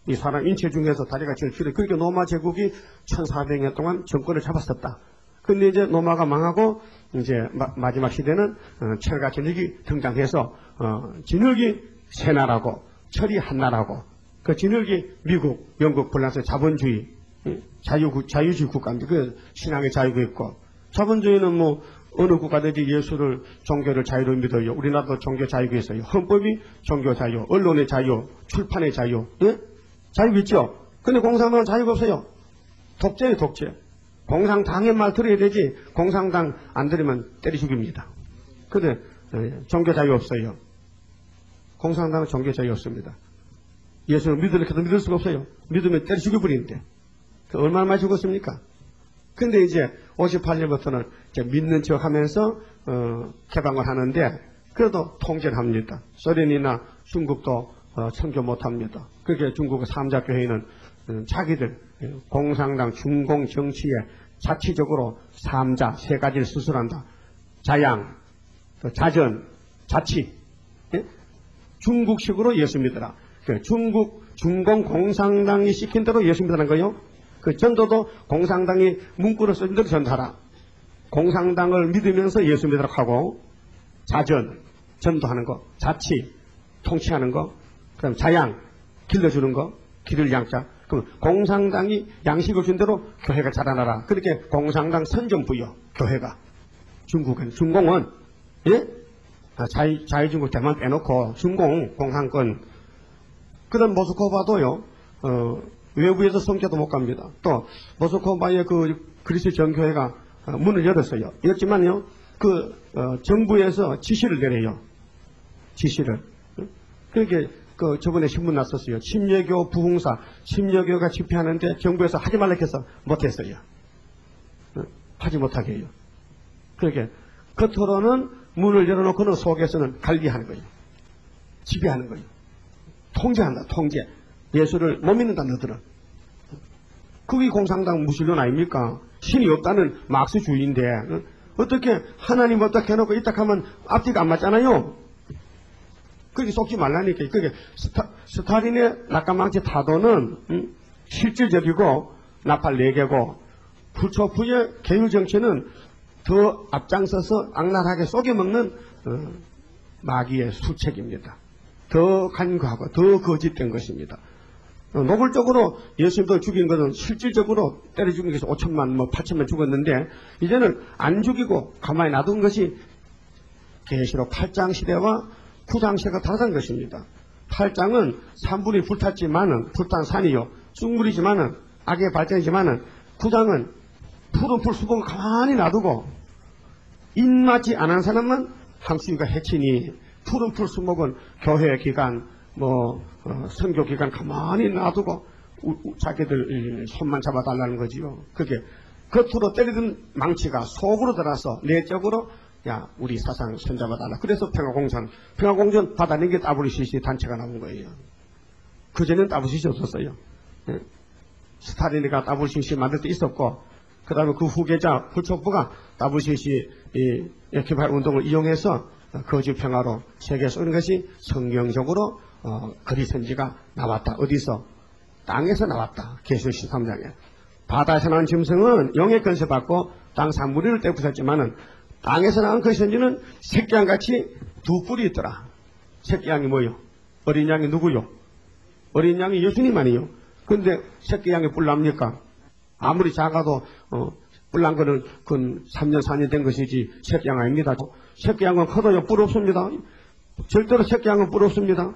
이 사람 인체 중에서 다리가 제일 길어요. 그러니까 로마 제국이 1400년 동안 정권을 잡았었다. 근데 이제 로마가 망하고 이제 마지막 시대는 철과 진흙이 등장해서 진흙이 세 나라고 철이 한 나라고, 그 진흙이 미국, 영국, 프랑스 자본주의, 자유주의 국가인데 그 신앙의 자유가 있고, 자본주의는 뭐 어느 국가든지 예수를 종교를 자유로 믿어요. 우리나라도 종교 자유가 있어요. 헌법이 종교 자유, 언론의 자유, 출판의 자유, 예? 자유가 있죠. 근데 공산당은 자유가 없어요. 독재예요, 독재. 공산당의 말 들어야 되지, 공산당 안 들으면 때려 죽입니다. 근데 종교 자유 없어요. 공산당은 종교 자유 없습니다. 예수를 믿으려고 해도 믿을 수가 없어요. 믿으면 때려 죽여버리는데. 얼마나 많이 죽었습니까? 근데 이제 58년부터는 이제 믿는 척 하면서 개방을 하는데, 그래도 통제를 합니다. 소련이나 중국도 선교 못 합니다. 그렇게 중국의 삼자교회는 자기들 공산당 중공 정치에 자치적으로 삼자 세 가지를 수술한다. 자양, 자전, 자치. 예? 중국식으로 예수 믿어라. 중국 중공 공산당이 시킨 대로 예수 믿으라는 거예요. 그 전도도 공산당이 문구를 쓴 대로 전도하라. 공산당을 믿으면서 예수 믿으라고 하고, 자전, 전도하는 거, 자치, 통치하는 거, 그 다음 자양, 길러주는 거, 길을 양자. 그럼 공산당이 양식을 준 대로 교회가 자라나라. 그렇게 공산당 선전부여, 교회가. 중국은, 중공은, 예? 자유중국 대만 빼놓고, 중공, 공산권. 그 다음 모스크바도요, 외부에서 성교도 못 갑니다. 또, 모스크바의 그 그리스 정교회가 문을 열었어요. 열었지만요, 정부에서 지시를 내려요. 지시를. 그렇게, 저번에 신문 났었어요. 침례교 부흥사, 침례교가 집회하는데 정부에서 하지 말라 해서 못했어요. 하지 못하게 해요. 그렇게, 겉으로는 문을 열어놓고는 속에서는 관리하는 거예요. 지배하는 거예요. 통제한다, 통제. 예수를 못 믿는다, 너들은. 그게 공산당 무신론 아닙니까? 신이 없다는 막스주의인데, 어떻게 하나님 어떻게 해놓고 이딱 하면 앞뒤가 안 맞잖아요? 그렇게 속지 말라니까. 그게 스탈린의 낙가망치 타도는 실질적이고 나팔 4개고, 후초부의 계율정치는 더 앞장서서 악랄하게 속여먹는 마귀의 수책입니다. 더 간과하고 더 거짓된 것입니다. 노골적으로 예수님도 죽인 것은 실질적으로 때려 죽인 것이 5천만, 8천만 죽었는데, 이제는 안 죽이고 가만히 놔둔 것이 계시록 8장 시대와 9장 시대가 다른 것입니다. 8장은 산불이 불탔지만은, 불탄 산이요, 쑥물이지만은, 악의 발전이지만은, 9장은 푸른 풀 수봉을 가만히 놔두고, 입맞지 않은 사람만 항수위가 해치니, 푸른 풀 수목은 교회 기간, 선교 기간 가만히 놔두고 자기들 손만 잡아달라는 거지요. 그게 겉으로 때리던 망치가 속으로 들어서 내적으로, 야, 우리 사상 손잡아달라. 그래서 평화공전 받아낸 게 WCC 단체가 나온 거예요. 그전엔 WCC 없었어요. 예. 스탈린이가 WCC 만들 때 있었고, 그 다음에 그 후계자 불촉부가 WCC 개발 운동을 이용해서 거짓 평화로 세계에 쏘는 것이 성경적으로 거리선지가 나왔다. 어디서? 땅에서 나왔다. 계시록 13장에. 바다에서 나온 짐승은 영의 권세 받고 땅 산무리를 떼부쉈지만은, 땅에서 나온 거리선지는 새끼양같이 두 뿔이 있더라. 새끼양이 뭐요? 어린 양이 누구요? 어린 양이 예수님 아니요? 근데 새끼양이 뿔 납니까? 아무리 작아도 뿔난 거는 그 3년 4년 된 것이지 새끼양 아닙니다. 새끼양은 커도요 뿔 없습니다. 절대로 새끼양은 뿔 없습니다.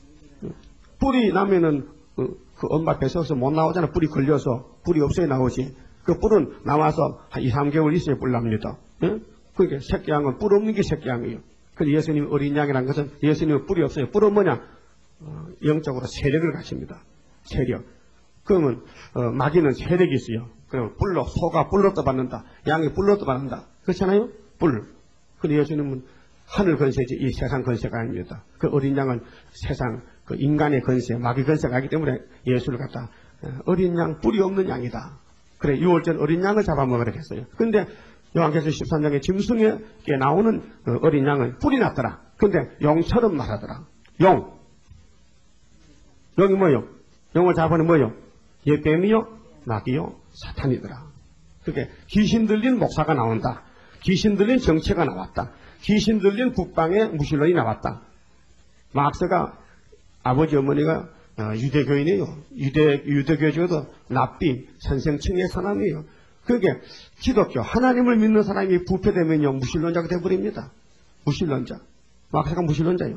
뿔이 나면은 그 엄마 뱃속에서 못 나오잖아. 뿔이 걸려서. 뿔이 없어야 나오지. 그 뿔은 나와서 한 2, 3개월 있어야 뿔 납니다. 예? 그러니까 새끼양은 뿔 없는 게 새끼양이에요. 그래서 예수님 어린 양이라는 것은 예수님은 뿔이 없어요. 뿔은 뭐냐? 영적으로 세력을 가집니다. 세력. 그러면 마귀는 세력이 있어요. 그러면 뿔로, 소가 뿔로 떠받는다. 양이 뿔로 떠받는다. 그렇잖아요? 뿔. 근데 예수님은 하늘 권세지 이 세상 권세가 아닙니다. 그 어린 양은 세상 그 인간의 권세, 마귀 권세가 아니기 때문에 예수를 갖다 어린 양, 뿔이 없는 양이다. 그래, 유월절 어린 양을 잡아먹으라 했어요. 근데 요한계시록 13장에 짐승에 나오는 어린 양은 뿔이 났더라. 근데 용처럼 말하더라. 용. 용이 뭐요? 영어 자본이 뭐요? 예뱀이요? 나귀요? 사탄이더라. 그게 귀신 들린 목사가 나온다. 귀신 들린 정치가 나왔다. 귀신 들린 국방의 무신론이 나왔다. 막스가 아버지 어머니가 유대교인이에요. 유대교 중에도 랍비 선생층의 사람이에요. 그게 기독교 하나님을 믿는 사람이 부패되면요 무신론자가 되어버립니다. 무신론자. 막스가 무신론자예요.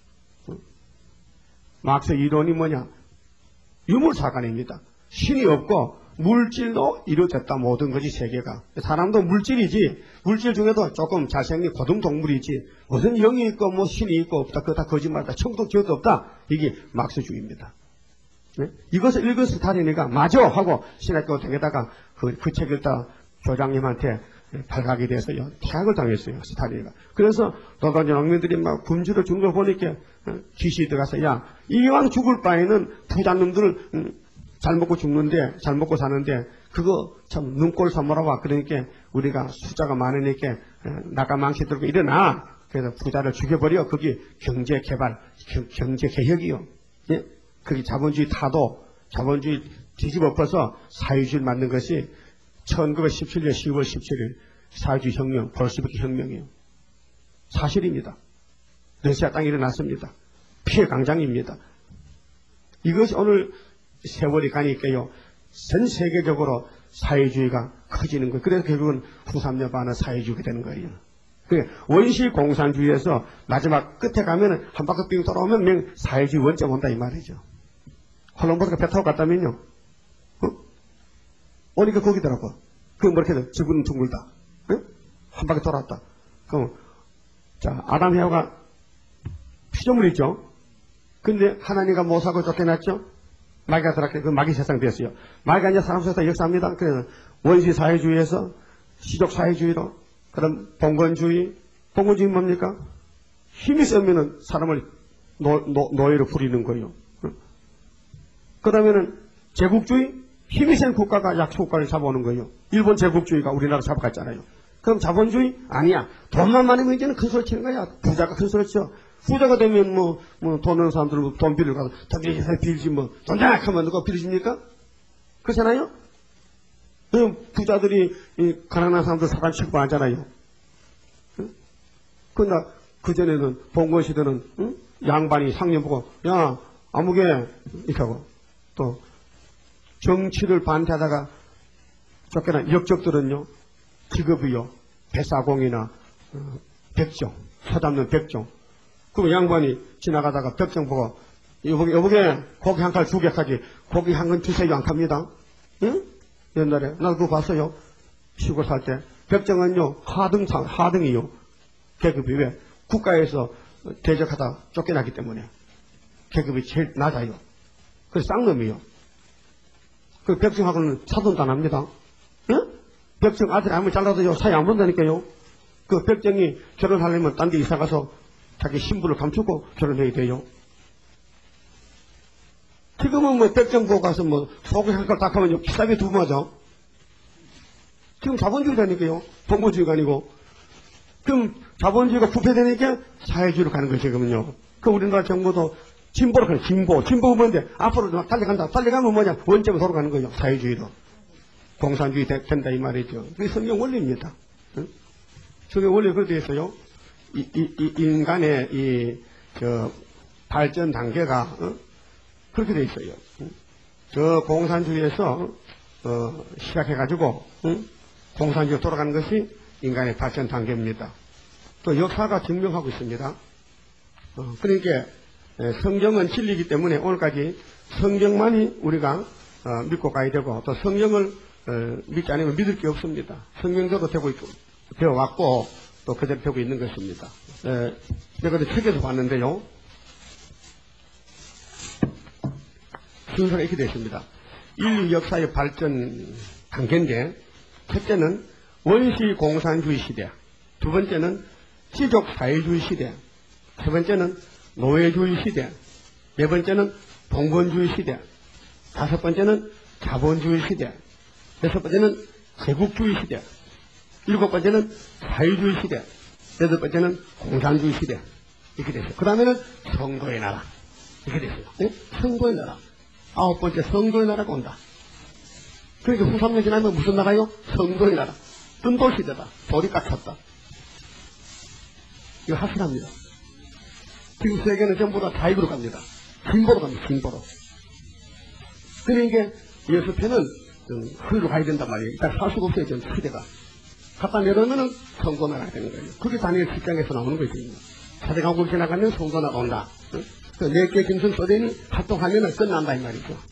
막스 이론이 뭐냐? 유물사관입니다. 신이 없고 물질로 이루어졌다. 모든 것이 세계가. 사람도 물질이지. 물질 중에도 조금 잘생긴 고등동물이지. 무슨 영이 있고 뭐 신이 있고 없다. 그거 다 거짓말이다. 천국 지옥도 없다. 이게 막스주의입니다. 네? 이것을 읽은 스탈린이가 맞아 하고 신학교 댕에다가 그 책을 다 교장님한테 발각이 돼서요. 퇴학을 당했어요. 스탈린이가. 그래서 도단지 농민들이 막 굶주려 죽는 걸 보니까 귀신이 들어가서 야 이왕 죽을 바에는 부자놈들을 잘 먹고 죽는데 잘 먹고 사는데 그거 참 눈꼴 삼으라와. 그러니까 우리가 숫자가 많으니까 나가망치 들고 일어나. 그래서 부자를 죽여버려. 그게 경제개발 경제개혁이요. 예? 그게 자본주의 타도 자본주의 뒤집어엎어서 사회주의를 만든 것이 1917년 10월 17일 사회주의 혁명 볼시비키 혁명이에요. 사실입니다. 러시아 땅에 일어났습니다. 피해 강장입니다. 이것이 오늘 세월이 가니까요 전 세계적으로 사회주의가 커지는 거예요. 그래서 결국은 후삼녀 반은 사회주의가 되는 거예요. 원시 공산주의에서 마지막 끝에 가면은 한 바퀴 빙 돌아오면 사회주의 원점 온다 이 말이죠. 콜럼버스가 배 타고 갔다면요 오니까 거기더라고. 그럼 뭐 이렇게 지구는 둥글다. 한 바퀴 돌았다. 그럼 자 아담 헤어가 피조물이죠. 근데 하나님과 못하고 쫓겨났죠. 마귀가 들어왔게 그 마귀 세상 됐어요. 마귀가 이제 사람 세상 역사합니다. 그래서 원시 사회주의에서 시족 사회주의로 그럼 봉건주의 뭡니까? 힘이 세면은 사람을 노예로 부리는 거예요. 그 다음에는 제국주의 힘이 센 국가가 약소국가를 잡아오는 거예요. 일본 제국주의가 우리나라 잡아갔잖아요. 그럼 자본주의? 아니야. 돈만 많으면 이제는 큰 소리 치는 거야. 부자가 큰 소리 쳐. 부자가 되면 돈 없는 사람들 돈 빌리러 가서 자기 회사에 빌지 돈 장악하면 누가 빌리십니까? 그렇잖아요? 그럼 부자들이 가난한 사람들 사람 취급하잖아요. 그러나 그전에는 봉건 시대는 양반이 상년 보고 야 아무개 이렇게 하고 또 정치를 반대하다가 쫓겨난 역적들은요 직업이요 배사공이나 백정 서잡는 백정. 그럼 양반이 지나가다가 백정 보고 여보게 고기 한 칼 2개 하지 고기 한 건 주세요 안 팝니다. 응? 옛날에 나 그거 봤어요. 시골 살 때 백정은요 하등이요. 계급이 왜? 국가에서 대적하다 쫓겨나기 때문에 계급이 제일 낮아요. 그래서 쌍놈이요. 그 백정하고는 사돈도 안 합니다. 응? 백정 아들 아무리 잘라도요 사이 안 본다니까요. 그 백정이 결혼하려면 딴 데 이사가서 자기 신부를 감추고 결혼해야 돼요. 지금은 백정 보고 가서 소고기 한 칼 딱 하면 비싸게 두고 맞아. 지금 자본주의라니까요. 봉건주의가 아니고. 그럼 자본주의가 부패되니까 사회주의로 가는 거예요, 지금은요. 그 우리나라 정부도 진보로 가는 진보가 뭔데? 앞으로 막 달려간다. 달려가면 뭐냐? 원점으로 돌아가는 거예요, 사회주의로. 공산주의 된다, 이 말이죠. 그게 성경 원리입니다. 응? 성경 원리 그렇게 있어요. 인간의 발전 단계가, 그렇게 돼 있어요. 저 공산주의에서, 시작해가지고, 공산주의로 돌아가는 것이 인간의 발전 단계입니다. 또 역사가 증명하고 있습니다. 그러니까 성경은 진리이기 때문에 오늘까지 성경만이 우리가 믿고 가야 되고 또 성경을 믿지 않으면 믿을 게 없습니다. 성경대로 되어왔고 또 그대로 되고 있는 것입니다. 제가 책에서 봤는데요. 순서가 이렇게 되어 있습니다. 인류 역사의 발전 단계인데 첫째는 원시 공산주의 시대, 두 번째는 시족 사회주의 시대, 세 번째는 노예주의 시대, 네 번째는 봉건주의 시대, 다섯 번째는 자본주의 시대, 여섯 번째는 제국주의 시대, 일곱 번째는 사회주의 시대, 여덟 번째는 공산주의 시대. 이렇게 됐어요. 그 다음에는 선거의 나라. 이렇게 됐어요. 네? 선거의 나라. 9번째 성도의 나라가 온다. 그러니까 후 3년 지나면 무슨 나라요? 성도의 나라. 뜬돌 시대다. 돌이 깎였다. 이거 확실합니다. 지금 세계는 전부 다 좌익으로 갑니다. 진보로 갑니다. 진보로. 그러니까 예수편은 흐르러 가야 된단 말이에요. 일단 살 수가 없어요. 전 시대가. 갖다 내려면은 성도나라가 되는 거예요. 그게 다니엘 7장에서 나오는 것입니다. 사대강국을 지나가면 성도나라가 온다. 그 4개 짐승 소대니 활동하면 끝난다 이 말이죠.